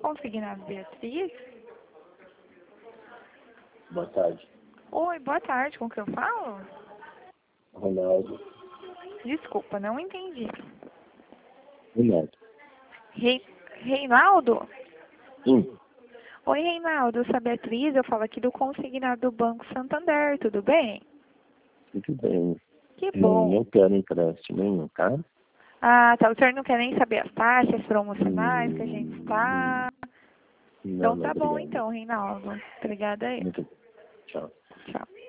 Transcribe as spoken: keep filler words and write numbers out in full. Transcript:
Consignado Beatriz? Boa tarde. Oi, boa tarde, com que eu falo? Ronaldo. Desculpa, não entendi. Ronaldo. Rei... Reinaldo? Sim. Oi, Reinaldo, eu sou a Beatriz, eu falo aqui do Consignado do Banco Santander, tudo bem? Tudo bem. Que Não, bom. não quero empréstimo nenhum, tá? Ah, tá, o senhor não quer nem saber as taxas promocionais que a gente Hum, está... Não, Então não, tá bom obrigado. então, Reinaldo. Obrigada aí. Muito bem. Tchau. Tchau.